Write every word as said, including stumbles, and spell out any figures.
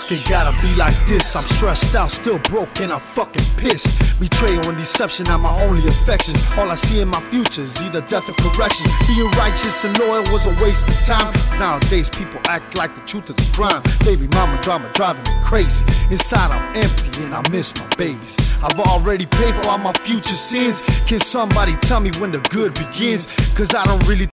fuck it gotta be like this? I'm stressed out, still broke, and I'm fucking pissed. Betrayal and deception are my only affections. All I see in my future is either death or correction. Being righteous and loyal was a waste of time. Nowadays people act like the truth is a crime. Baby mama drama driving me crazy. Inside I'm empty and I miss my babies. I've already paid for all my future sins. Can somebody tell me when the good begins? Cause I don't really